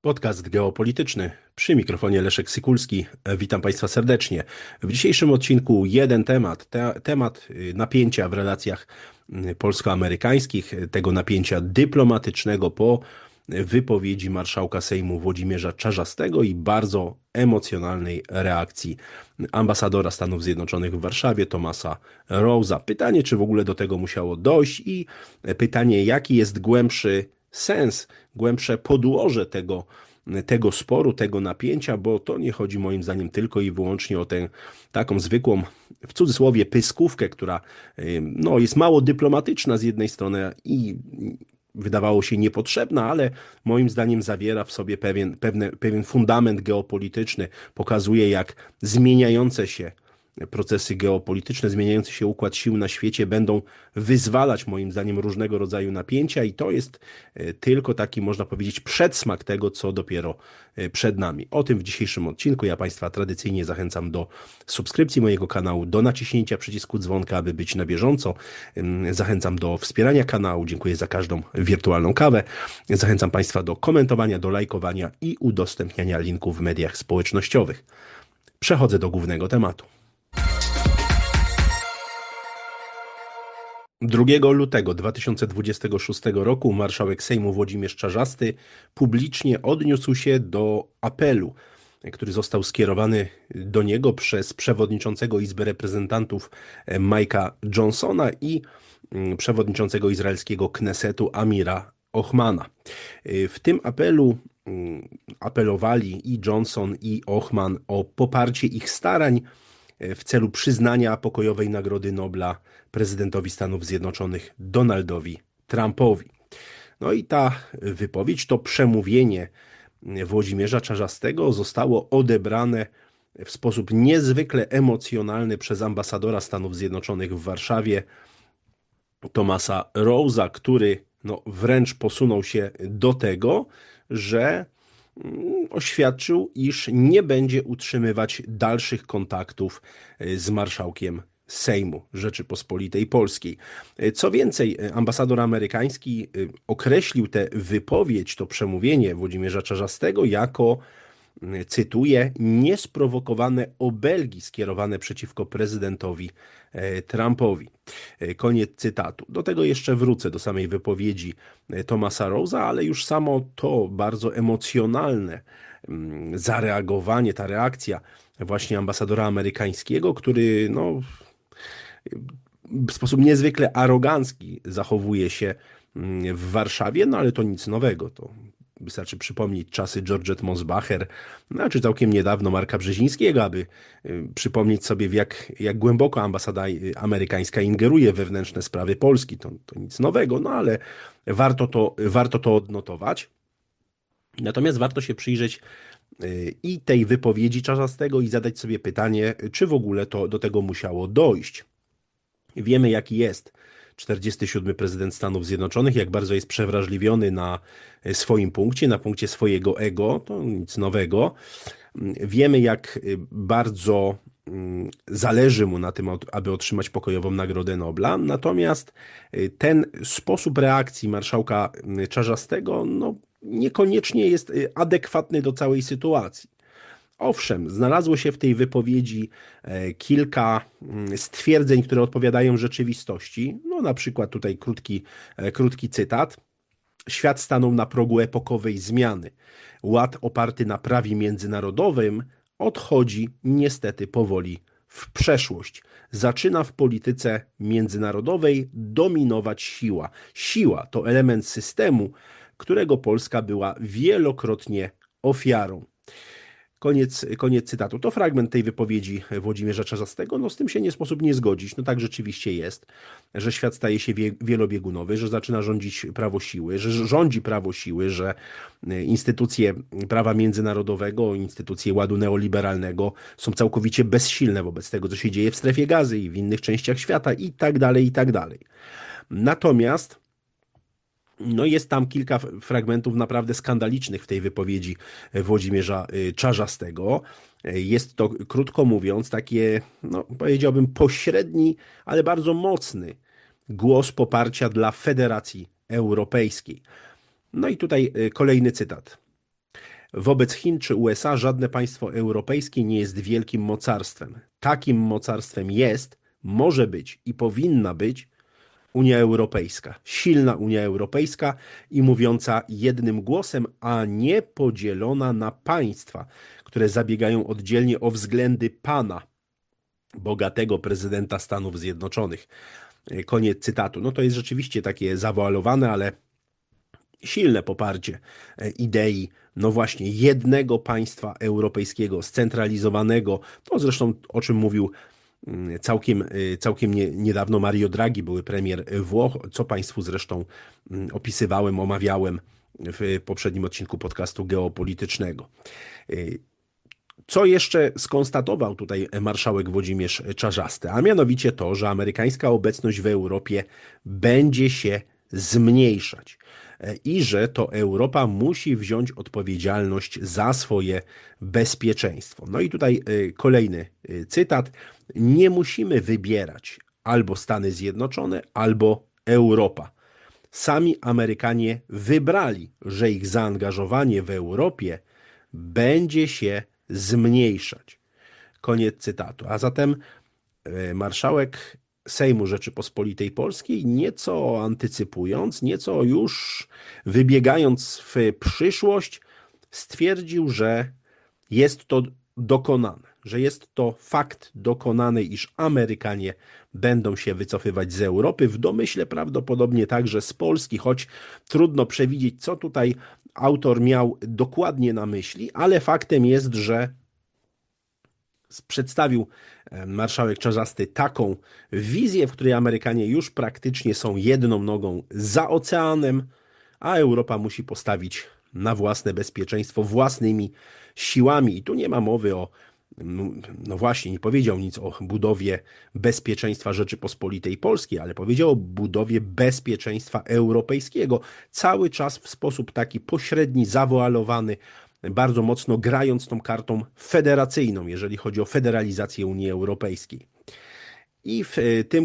Podcast geopolityczny. Przy mikrofonie Leszek Sykulski. Witam Państwa serdecznie. W dzisiejszym odcinku jeden temat. Temat napięcia w relacjach polsko-amerykańskich, tego napięcia dyplomatycznego po wypowiedzi marszałka Sejmu Włodzimierza Czarzastego i bardzo emocjonalnej reakcji ambasadora Stanów Zjednoczonych w Warszawie, Thomasa Rose'a. Pytanie, czy w ogóle do tego musiało dojść i pytanie, jaki jest głębszy sens, głębsze podłoże tego sporu, tego napięcia, bo to nie chodzi moim zdaniem tylko i wyłącznie o tę taką zwykłą, w cudzysłowie, pyskówkę, która jest mało dyplomatyczna z jednej strony i wydawało się niepotrzebna, ale moim zdaniem zawiera w sobie pewien fundament geopolityczny, pokazuje jak zmieniające się procesy geopolityczne, zmieniający się układ sił na świecie będą wyzwalać moim zdaniem różnego rodzaju napięcia i to jest tylko taki, można powiedzieć, przedsmak tego, co dopiero przed nami. O tym w dzisiejszym odcinku. Ja Państwa tradycyjnie zachęcam do subskrypcji mojego kanału, do naciśnięcia przycisku dzwonka, aby być na bieżąco. Zachęcam do wspierania kanału. Dziękuję za każdą wirtualną kawę. Zachęcam Państwa do komentowania, do lajkowania i udostępniania linków w mediach społecznościowych. Przechodzę do głównego tematu. 2 lutego 2026 roku marszałek Sejmu Włodzimierz Czarzasty publicznie odniósł się do apelu, który został skierowany do niego przez przewodniczącego Izby Reprezentantów Mike'a Johnsona i przewodniczącego izraelskiego Knesetu Amira Ochmana. W tym apelu apelowali i Johnson, i Ochman o poparcie ich starań w celu przyznania pokojowej Nagrody Nobla prezydentowi Stanów Zjednoczonych Donaldowi Trumpowi. No i ta wypowiedź, to przemówienie Włodzimierza Czarzastego zostało odebrane w sposób niezwykle emocjonalny przez ambasadora Stanów Zjednoczonych w Warszawie, Thomasa Rose'a, który wręcz posunął się do tego, że oświadczył, iż nie będzie utrzymywać dalszych kontaktów z marszałkiem Sejmu Rzeczypospolitej Polskiej. Co więcej, ambasador amerykański określił tę wypowiedź, to przemówienie Włodzimierza Czarzastego jako, cytuję, niesprowokowane obelgi skierowane przeciwko prezydentowi Trumpowi. Koniec cytatu. Do tego jeszcze wrócę, do samej wypowiedzi Thomasa Rose'a, ale już samo to bardzo emocjonalne zareagowanie, ta reakcja właśnie ambasadora amerykańskiego, który w sposób niezwykle arogancki zachowuje się w Warszawie, ale to nic nowego. To wystarczy przypomnieć czasy Georgette Mosbacher, czy całkiem niedawno Marka Brzezińskiego, aby przypomnieć sobie, jak głęboko ambasada amerykańska ingeruje w wewnętrzne sprawy Polski. To nic nowego, ale warto to odnotować. Natomiast warto się przyjrzeć i tej wypowiedzi Czarzastego i zadać sobie pytanie, czy w ogóle to do tego musiało dojść. Wiemy, jaki jest 47. prezydent Stanów Zjednoczonych, jak bardzo jest przewrażliwiony na swoim punkcie, na punkcie swojego ego, to nic nowego. Wiemy, jak bardzo zależy mu na tym, aby otrzymać pokojową Nagrodę Nobla, natomiast ten sposób reakcji marszałka Czarzastego niekoniecznie jest adekwatny do całej sytuacji. Owszem, znalazło się w tej wypowiedzi kilka stwierdzeń, które odpowiadają rzeczywistości. Na przykład tutaj krótki cytat. Świat stanął na progu epokowej zmiany. Ład oparty na prawie międzynarodowym odchodzi niestety powoli w przeszłość. Zaczyna w polityce międzynarodowej dominować siła. Siła to element systemu, którego Polska była wielokrotnie ofiarą. Koniec cytatu. To fragment tej wypowiedzi Włodzimierza Czarzastego. Z tym się nie sposób nie zgodzić. Tak rzeczywiście jest, że świat staje się wielobiegunowy, że zaczyna rządzić prawo siły, że rządzi prawo siły, że instytucje prawa międzynarodowego, instytucje ładu neoliberalnego są całkowicie bezsilne wobec tego, co się dzieje w strefie Gazy i w innych częściach świata i tak dalej, i tak dalej. Natomiast jest tam kilka fragmentów naprawdę skandalicznych w tej wypowiedzi Włodzimierza Czarzastego. Jest to, krótko mówiąc, takie, powiedziałbym, pośredni, ale bardzo mocny głos poparcia dla Federacji Europejskiej. I tutaj kolejny cytat. Wobec Chin czy USA żadne państwo europejskie nie jest wielkim mocarstwem. Takim mocarstwem jest, może być i powinna być Unia Europejska. Silna Unia Europejska i mówiąca jednym głosem, a nie podzielona na państwa, które zabiegają oddzielnie o względy pana, bogatego prezydenta Stanów Zjednoczonych. Koniec cytatu. No to jest rzeczywiście takie zawoalowane, ale silne poparcie idei, no właśnie, jednego państwa europejskiego, scentralizowanego, to zresztą o czym mówił całkiem niedawno Mario Draghi, były premier Włoch, co Państwu zresztą opisywałem, omawiałem w poprzednim odcinku podcastu geopolitycznego. Co jeszcze skonstatował tutaj marszałek Włodzimierz Czarzasty, a mianowicie to, że amerykańska obecność w Europie będzie się zmniejszać i że to Europa musi wziąć odpowiedzialność za swoje bezpieczeństwo. No i tutaj kolejny cytat. Nie musimy wybierać albo Stany Zjednoczone, albo Europa. Sami Amerykanie wybrali, że ich zaangażowanie w Europie będzie się zmniejszać. Koniec cytatu. A zatem marszałek Sejmu Rzeczypospolitej Polskiej, nieco antycypując, nieco już wybiegając w przyszłość, stwierdził, że jest to dokonane, że jest to fakt dokonany, iż Amerykanie będą się wycofywać z Europy, w domyśle prawdopodobnie także z Polski, choć trudno przewidzieć, co tutaj autor miał dokładnie na myśli, ale faktem jest, że przedstawił marszałek Czarzasty taką wizję, w której Amerykanie już praktycznie są jedną nogą za oceanem, a Europa musi postawić na własne bezpieczeństwo własnymi siłami. I tu nie ma mowy o, no właśnie, nie powiedział nic o budowie bezpieczeństwa Rzeczypospolitej Polskiej, ale powiedział o budowie bezpieczeństwa europejskiego. Cały czas w sposób taki pośredni, zawoalowany, bardzo mocno grając tą kartą federacyjną, jeżeli chodzi o federalizację Unii Europejskiej. I w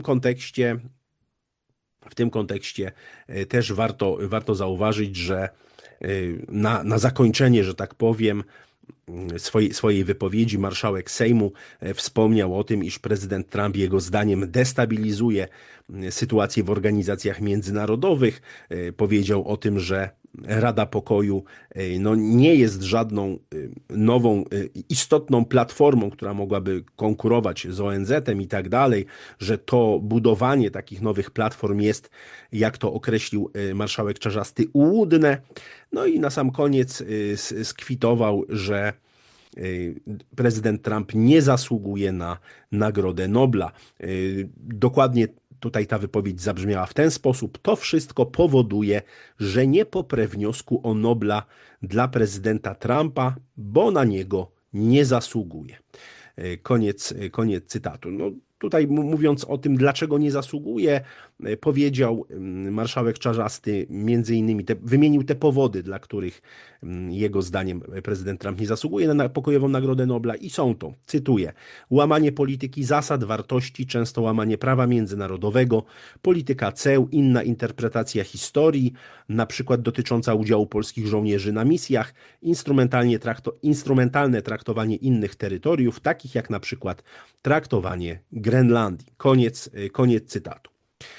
tym kontekście też warto zauważyć, że na zakończenie, że tak powiem, swojej wypowiedzi marszałek Sejmu wspomniał o tym, iż prezydent Trump jego zdaniem destabilizuje sytuację w organizacjach międzynarodowych. Powiedział o tym, że Rada Pokoju no, nie jest żadną nową, istotną platformą, która mogłaby konkurować z ONZ-em i tak dalej, że to budowanie takich nowych platform jest, jak to określił marszałek Czarzasty, ułudne. No i na sam koniec skwitował, że prezydent Trump nie zasługuje na Nagrodę Nobla. Dokładnie tutaj ta wypowiedź zabrzmiała w ten sposób. To wszystko powoduje, że nie poprę wniosku o Nobla dla prezydenta Trumpa, bo na niego nie zasługuje. Koniec cytatu. No, tutaj mówiąc o tym, dlaczego nie zasługuje, powiedział marszałek Czarzasty, między innymi wymienił te powody, dla których jego zdaniem prezydent Trump nie zasługuje na pokojową Nagrodę Nobla i są to, cytuję, łamanie polityki zasad, wartości, często łamanie prawa międzynarodowego, polityka ceł, inna interpretacja historii, na przykład dotycząca udziału polskich żołnierzy na misjach, instrumentalne traktowanie innych terytoriów, takich jak na przykład traktowanie Grenlandii. Koniec cytatu.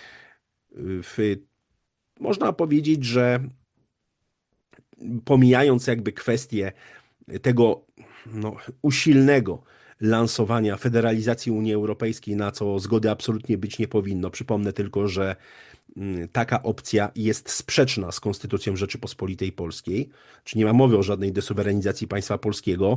Można powiedzieć, że pomijając jakby kwestię tego usilnego lansowania federalizacji Unii Europejskiej, na co zgody absolutnie być nie powinno. Przypomnę tylko, że taka opcja jest sprzeczna z Konstytucją Rzeczypospolitej Polskiej, czy nie ma mowy o żadnej desuwerenizacji państwa polskiego.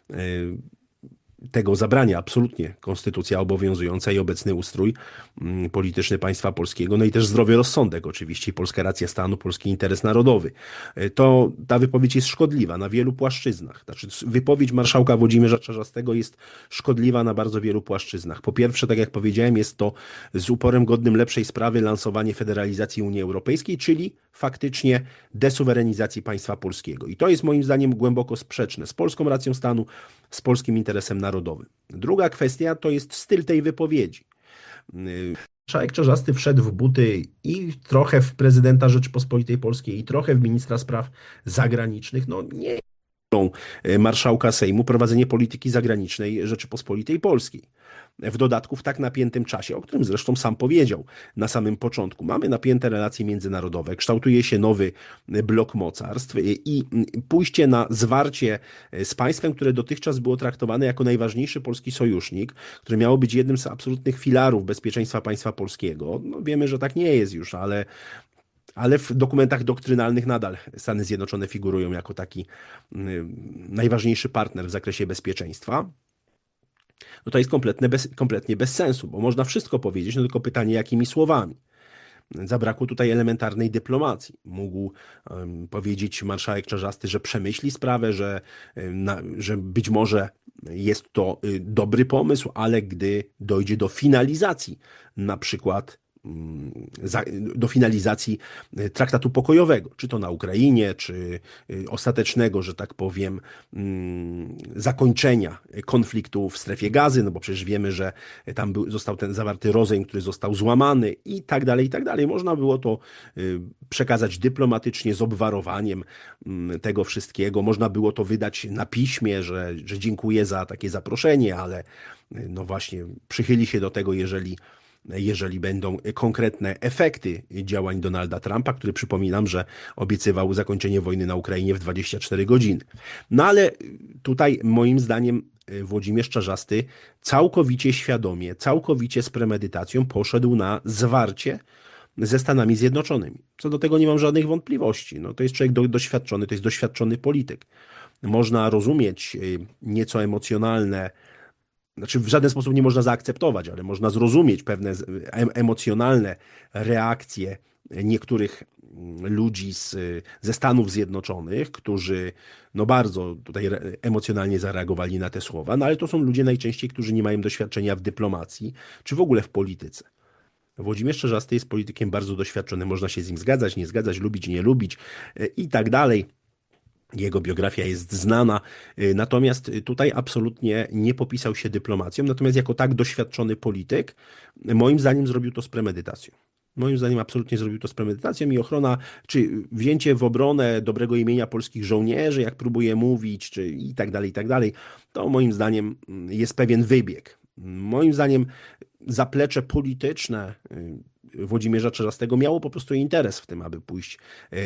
Tego zabrania absolutnie konstytucja obowiązująca i obecny ustrój polityczny państwa polskiego, no i też zdrowy rozsądek oczywiście, polska racja stanu, polski interes narodowy. Ta wypowiedź jest szkodliwa na wielu płaszczyznach. Znaczy, wypowiedź marszałka Włodzimierza Czarzastego jest szkodliwa na bardzo wielu płaszczyznach. Po pierwsze, tak jak powiedziałem, jest to z uporem godnym lepszej sprawy lansowanie federalizacji Unii Europejskiej, czyli faktycznie desuwerenizacji państwa polskiego. I to jest moim zdaniem głęboko sprzeczne z polską racją stanu, z polskim interesem narodowym. Druga kwestia to jest styl tej wypowiedzi. Marszałek Czarzasty wszedł w buty i trochę w prezydenta Rzeczypospolitej Polskiej, i trochę w ministra spraw zagranicznych. No nie marszałka Sejmu prowadzenie polityki zagranicznej Rzeczypospolitej Polskiej. W dodatku w tak napiętym czasie, o którym zresztą sam powiedział na samym początku. Mamy napięte relacje międzynarodowe, kształtuje się nowy blok mocarstw i pójście na zwarcie z państwem, które dotychczas było traktowane jako najważniejszy polski sojusznik, które miało być jednym z absolutnych filarów bezpieczeństwa państwa polskiego. No, wiemy, że tak nie jest już, ale w dokumentach doktrynalnych nadal Stany Zjednoczone figurują jako taki najważniejszy partner w zakresie bezpieczeństwa. No to jest kompletnie bez sensu, bo można wszystko powiedzieć, no tylko pytanie, jakimi słowami. Zabrakło tutaj elementarnej dyplomacji. Mógł powiedzieć marszałek Czarzasty, że przemyśli sprawę, że być może jest to dobry pomysł, ale gdy dojdzie do finalizacji, na przykład do finalizacji traktatu pokojowego, czy to na Ukrainie, czy ostatecznego, że tak powiem, zakończenia konfliktu w strefie Gazy, no bo przecież wiemy, że tam został ten zawarty rozejm, który został złamany i tak dalej, i tak dalej. Można było to przekazać dyplomatycznie z obwarowaniem tego wszystkiego. Można było to wydać na piśmie, że dziękuję za takie zaproszenie, ale no właśnie przychyli się do tego, jeżeli będą konkretne efekty działań Donalda Trumpa, który przypominam, że obiecywał zakończenie wojny na Ukrainie w 24 godziny. No ale tutaj moim zdaniem Włodzimierz Czarzasty całkowicie świadomie, całkowicie z premedytacją poszedł na zwarcie ze Stanami Zjednoczonymi. Co do tego nie mam żadnych wątpliwości. No, to jest człowiek doświadczony, to jest doświadczony polityk. Można rozumieć nieco emocjonalne, znaczy w żaden sposób nie można zaakceptować, ale można zrozumieć pewne emocjonalne reakcje niektórych ludzi ze Stanów Zjednoczonych, którzy no bardzo tutaj emocjonalnie zareagowali na te słowa, no ale to są ludzie najczęściej, którzy nie mają doświadczenia w dyplomacji, czy w ogóle w polityce. Włodzimierz Czarzasty jest politykiem bardzo doświadczonym, można się z nim zgadzać, nie zgadzać, lubić, nie lubić i tak dalej. Jego biografia jest znana, natomiast tutaj absolutnie nie popisał się dyplomacją, natomiast jako tak doświadczony polityk, moim zdaniem zrobił to z premedytacją. Moim zdaniem absolutnie zrobił to z premedytacją i ochrona, czy wzięcie w obronę dobrego imienia polskich żołnierzy, jak próbuje mówić, czy i tak dalej, to moim zdaniem jest pewien wybieg. Moim zdaniem zaplecze polityczne Włodzimierza Czarzastego miało po prostu interes w tym, aby pójść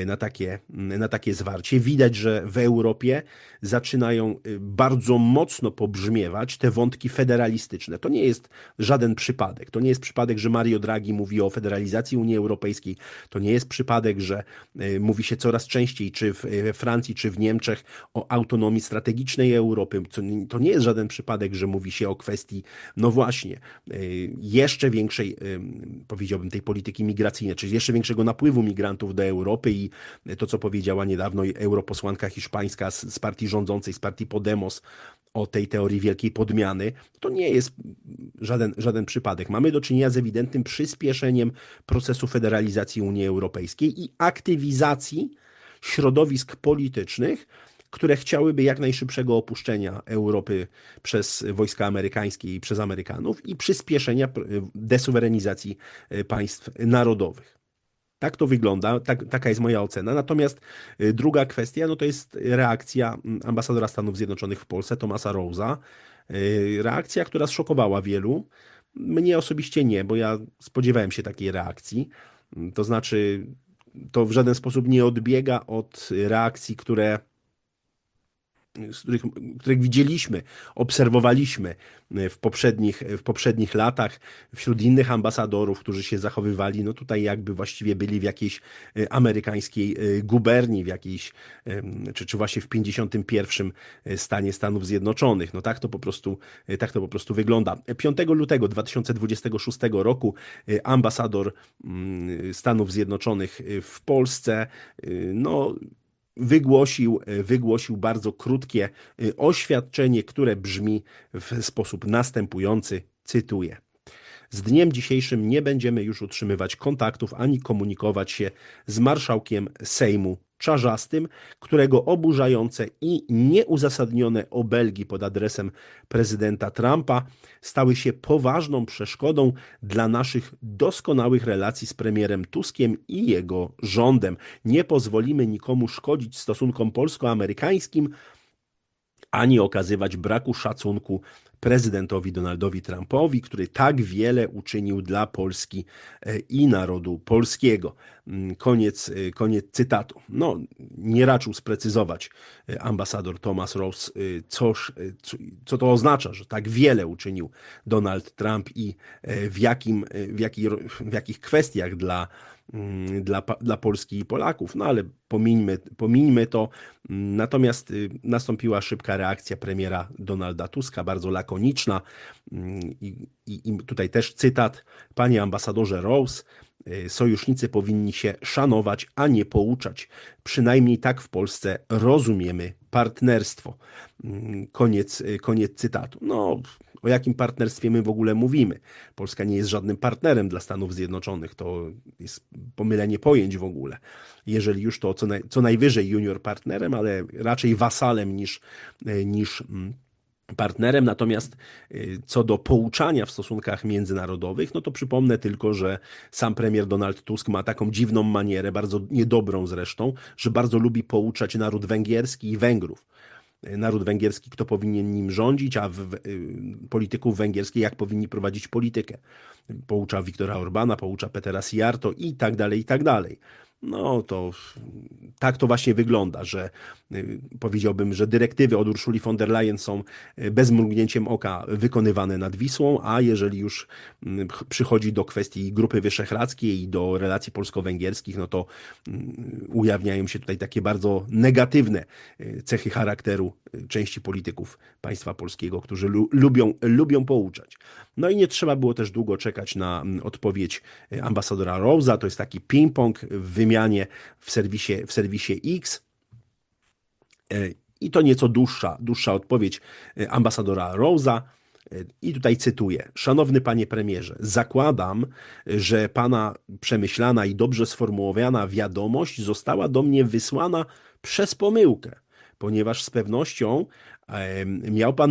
na takie zwarcie. Widać, że w Europie zaczynają bardzo mocno pobrzmiewać te wątki federalistyczne. To nie jest żaden przypadek. To nie jest przypadek, że Mario Draghi mówi o federalizacji Unii Europejskiej. To nie jest przypadek, że mówi się coraz częściej, czy w Francji, czy w Niemczech, o autonomii strategicznej Europy. To nie jest żaden przypadek, że mówi się o kwestii, no właśnie, jeszcze większej, powiedziałbym, tej polityki migracyjnej, czyli jeszcze większego napływu migrantów do Europy i to, co powiedziała niedawno europosłanka hiszpańska z partii rządzącej, z partii Podemos o tej teorii wielkiej podmiany, to nie jest żaden przypadek. Mamy do czynienia z ewidentnym przyspieszeniem procesu federalizacji Unii Europejskiej i aktywizacji środowisk politycznych, które chciałyby jak najszybszego opuszczenia Europy przez wojska amerykańskie i przez Amerykanów i przyspieszenia desuwerenizacji państw narodowych. Tak to wygląda, taka jest moja ocena. Natomiast druga kwestia, no to jest reakcja ambasadora Stanów Zjednoczonych w Polsce, Thomasa Rose'a. Reakcja, która zszokowała wielu. Mnie osobiście nie, bo ja spodziewałem się takiej reakcji. To znaczy, to w żaden sposób nie odbiega od reakcji, których widzieliśmy, obserwowaliśmy w poprzednich latach wśród innych ambasadorów, którzy się zachowywali, no tutaj jakby właściwie byli w jakiejś amerykańskiej guberni, w jakiejś, czy właśnie w 51. stanie Stanów Zjednoczonych. No tak to po prostu wygląda. 5 lutego 2026 roku ambasador Stanów Zjednoczonych w Polsce, no wygłosił bardzo krótkie oświadczenie, które brzmi w sposób następujący, cytuję. Z dniem dzisiejszym nie będziemy już utrzymywać kontaktów ani komunikować się z marszałkiem Sejmu Czarzastym, którego oburzające i nieuzasadnione obelgi pod adresem prezydenta Trumpa stały się poważną przeszkodą dla naszych doskonałych relacji z premierem Tuskiem i jego rządem. Nie pozwolimy nikomu szkodzić stosunkom polsko-amerykańskim, ani okazywać braku szacunku prezydentowi Donaldowi Trumpowi, który tak wiele uczynił dla Polski i narodu polskiego. Koniec cytatu. No, nie raczył sprecyzować ambasador Thomas Rose, co to oznacza, że tak wiele uczynił Donald Trump i w jakich kwestiach dla Polski i Polaków. No ale pomińmy to. Natomiast nastąpiła szybka reakcja premiera Donalda Tuska, bardzo lakoniczna. I tutaj też cytat. Panie ambasadorze Rose, sojusznicy powinni się szanować, a nie pouczać. Przynajmniej tak w Polsce rozumiemy partnerstwo. Koniec cytatu. No, o jakim partnerstwie my w ogóle mówimy? Polska nie jest żadnym partnerem dla Stanów Zjednoczonych. To jest pomylenie pojęć w ogóle. Jeżeli już to co najwyżej junior partnerem, ale raczej wasalem niż partnerem. Natomiast co do pouczania w stosunkach międzynarodowych, no to przypomnę tylko, że sam premier Donald Tusk ma taką dziwną manierę, bardzo niedobrą zresztą, że bardzo lubi pouczać naród węgierski i Węgrów. Naród węgierski, kto powinien nim rządzić, a polityków węgierskich, jak powinni prowadzić politykę. Poucza Viktora Orbana, poucza Petera Sijarto i tak dalej, i tak dalej. No to tak to właśnie wygląda, że powiedziałbym, że dyrektywy od Ursuli von der Leyen są bez mrugnięciem oka wykonywane nad Wisłą, a jeżeli już przychodzi do kwestii Grupy Wyszehradzkiej i do relacji polsko-węgierskich, no to ujawniają się tutaj takie bardzo negatywne cechy charakteru części polityków państwa polskiego, którzy lubią pouczać. No i nie trzeba było też długo czekać na odpowiedź ambasadora Rose'a. To jest taki ping-pong w wymianie w serwisie X. I to nieco dłuższa odpowiedź ambasadora Rose'a. I tutaj cytuję. Szanowny panie premierze, zakładam, że pana przemyślana i dobrze sformułowana wiadomość została do mnie wysłana przez pomyłkę, ponieważ z pewnością miał pan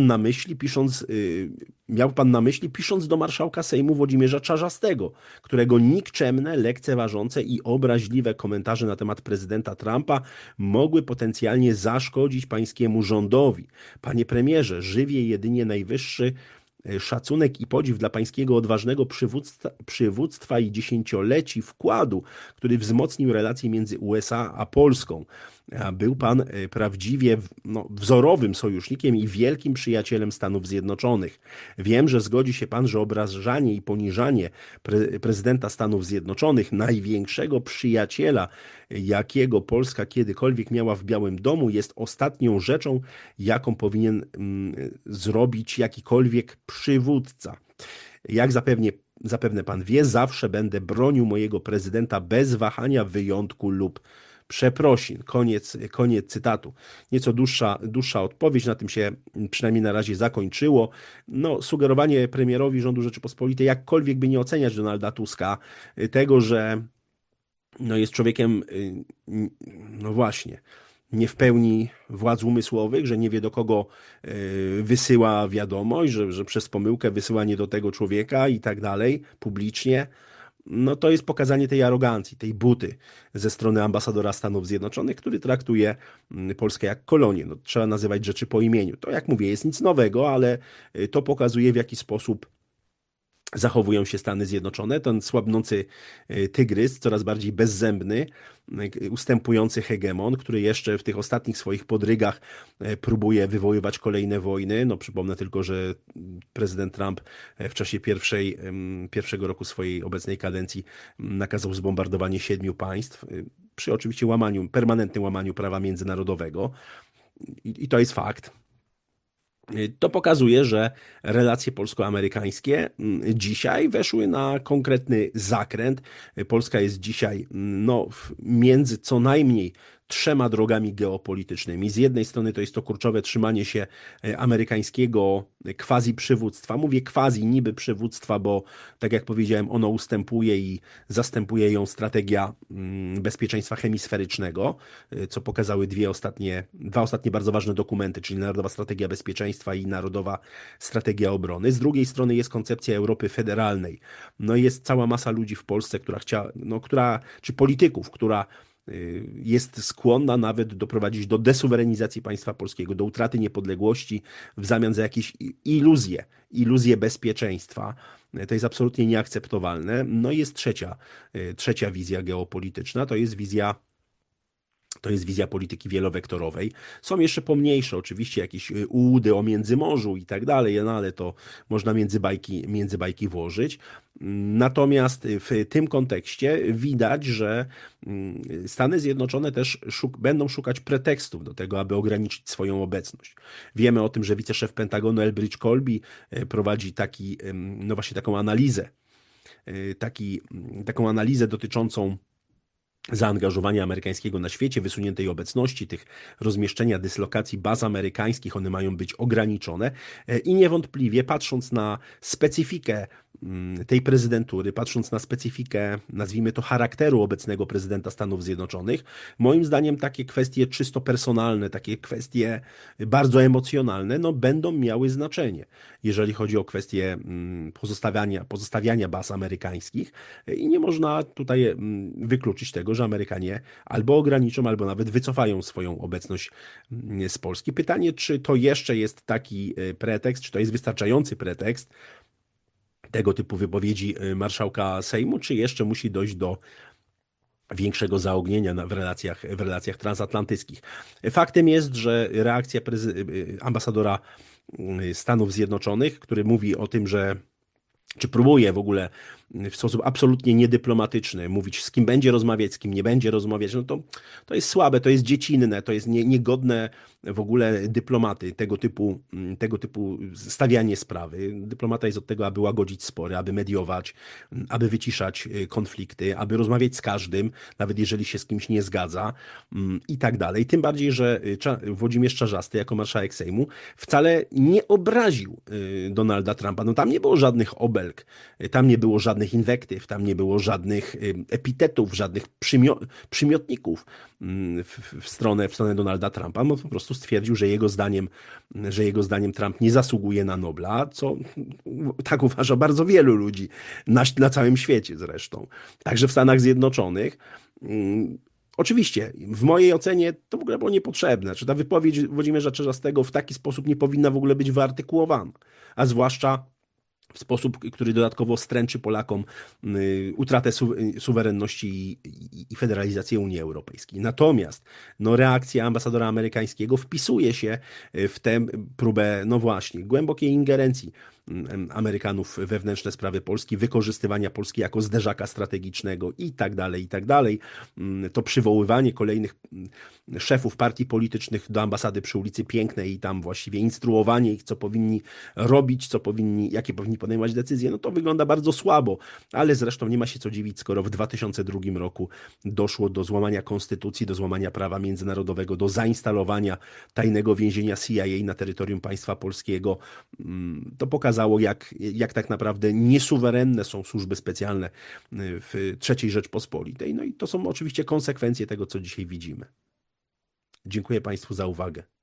na myśli pisząc do marszałka Sejmu Włodzimierza Czarzastego, którego nikczemne, lekceważące i obraźliwe komentarze na temat prezydenta Trumpa mogły potencjalnie zaszkodzić pańskiemu rządowi. Panie premierze, żywię jedynie najwyższy szacunek i podziw dla pańskiego odważnego przywództwa i dziesięcioleci wkładu, który wzmocnił relacje między USA a Polską. Był pan prawdziwie wzorowym sojusznikiem i wielkim przyjacielem Stanów Zjednoczonych. Wiem, że zgodzi się pan, że obrażanie i poniżanie prezydenta Stanów Zjednoczonych, największego przyjaciela, jakiego Polska kiedykolwiek miała w Białym Domu, jest ostatnią rzeczą, jaką powinien zrobić jakikolwiek przywódca. Jak zapewne pan wie, zawsze będę bronił mojego prezydenta bez wahania, wyjątku lub przeprosin. Koniec cytatu. Nieco dłuższa odpowiedź, na tym się przynajmniej na razie zakończyło. No, sugerowanie premierowi rządu Rzeczypospolitej, jakkolwiek by nie oceniać Donalda Tuska, tego, że no, jest człowiekiem, no właśnie, nie w pełni władz umysłowych, że nie wie do kogo wysyła wiadomość, że przez pomyłkę wysyła nie do tego człowieka i tak dalej, publicznie. No to jest pokazanie tej arogancji, tej buty ze strony ambasadora Stanów Zjednoczonych, który traktuje Polskę jak kolonię. No, trzeba nazywać rzeczy po imieniu. To, jak mówię, jest nic nowego, ale to pokazuje, w jaki sposób zachowują się Stany Zjednoczone. Ten słabnący tygrys, coraz bardziej bezzębny, ustępujący hegemon, który jeszcze w tych ostatnich swoich podrygach próbuje wywoływać kolejne wojny. No, przypomnę tylko, że prezydent Trump w czasie pierwszego roku swojej obecnej kadencji nakazał zbombardowanie 7 państw, przy oczywiście permanentnym łamaniu prawa międzynarodowego. I to jest fakt. To pokazuje, że relacje polsko-amerykańskie dzisiaj weszły na konkretny zakręt. Polska jest dzisiaj między co najmniej 3 drogami geopolitycznymi. Z jednej strony to jest to kurczowe trzymanie się amerykańskiego quasi przywództwa. Mówię quasi niby przywództwa, bo tak jak powiedziałem, ono ustępuje i zastępuje ją strategia bezpieczeństwa hemisferycznego, co pokazały dwa ostatnie bardzo ważne dokumenty, czyli Narodowa Strategia Bezpieczeństwa i Narodowa Strategia Obrony. Z drugiej strony jest koncepcja Europy Federalnej. No i jest cała masa ludzi w Polsce, czy polityków, która jest skłonna nawet doprowadzić do desuwerenizacji państwa polskiego, do utraty niepodległości w zamian za jakieś iluzje bezpieczeństwa. To jest absolutnie nieakceptowalne. No i jest trzecia wizja geopolityczna, to jest wizja polityki wielowektorowej. Są jeszcze pomniejsze, oczywiście, jakieś ułudy o Międzymorzu i tak dalej, no ale to można między bajki włożyć. Natomiast w tym kontekście widać, że Stany Zjednoczone też będą szukać pretekstów do tego, aby ograniczyć swoją obecność. Wiemy o tym, że wiceszef Pentagonu Elbridge Colby prowadzi no właśnie taką analizę dotyczącą zaangażowania amerykańskiego na świecie, wysuniętej obecności, tych rozmieszczenia, dyslokacji baz amerykańskich, one mają być ograniczone i niewątpliwie patrząc na specyfikę tej prezydentury, patrząc na specyfikę, nazwijmy to, charakteru obecnego prezydenta Stanów Zjednoczonych, moim zdaniem takie kwestie czysto personalne, takie kwestie bardzo emocjonalne, no, będą miały znaczenie, jeżeli chodzi o kwestie pozostawiania baz amerykańskich i nie można tutaj wykluczyć tego, że Amerykanie albo ograniczą, albo nawet wycofają swoją obecność z Polski. Pytanie, czy to jeszcze jest taki pretekst, czy to jest wystarczający pretekst, tego typu wypowiedzi marszałka Sejmu, czy jeszcze musi dojść do większego zaognienia w relacjach transatlantyckich. Faktem jest, że reakcja ambasadora Stanów Zjednoczonych, który mówi o tym, czy próbuje w ogóle w sposób absolutnie niedyplomatyczny mówić, z kim będzie rozmawiać, z kim nie będzie rozmawiać, no to jest słabe, to jest dziecinne, to jest niegodne w ogóle dyplomaty, tego typu stawianie sprawy. Dyplomata jest od tego, aby łagodzić spory, aby mediować, aby wyciszać konflikty, aby rozmawiać z każdym, nawet jeżeli się z kimś nie zgadza i tak dalej. Tym bardziej, że Włodzimierz Czarzasty jako marszałek Sejmu wcale nie obraził Donalda Trumpa. No tam nie było żadnych obelg, tam nie było żadnych inwektyw, tam nie było żadnych epitetów, żadnych przymiotników w stronę Donalda Trumpa. No po prostu stwierdził, że jego zdaniem Trump nie zasługuje na Nobla, co tak uważa bardzo wielu ludzi na całym świecie zresztą. Także w Stanach Zjednoczonych. Oczywiście, w mojej ocenie to w ogóle było niepotrzebne. Czy ta wypowiedź Włodzimierza Czarzastego w taki sposób nie powinna w ogóle być wyartykułowana, a zwłaszcza w sposób, który dodatkowo stręczy Polakom utratę suwerenności i federalizację Unii Europejskiej. Natomiast no, reakcja ambasadora amerykańskiego wpisuje się w tę próbę, no właśnie, głębokiej ingerencji Amerykanów we wewnętrzne sprawy Polski, wykorzystywania Polski jako zderzaka strategicznego i tak dalej, i tak dalej. To przywoływanie kolejnych szefów partii politycznych do ambasady przy ulicy Pięknej i tam właściwie instruowanie ich, co powinni robić, jakie powinni podejmować decyzje, no to wygląda bardzo słabo, ale zresztą nie ma się co dziwić, skoro w 2002 roku doszło do złamania konstytucji, do złamania prawa międzynarodowego, do zainstalowania tajnego więzienia CIA na terytorium państwa polskiego. To pokazało, jak tak naprawdę niesuwerenne są służby specjalne w III Rzeczpospolitej. No i to są oczywiście konsekwencje tego, co dzisiaj widzimy. Dziękuję Państwu za uwagę.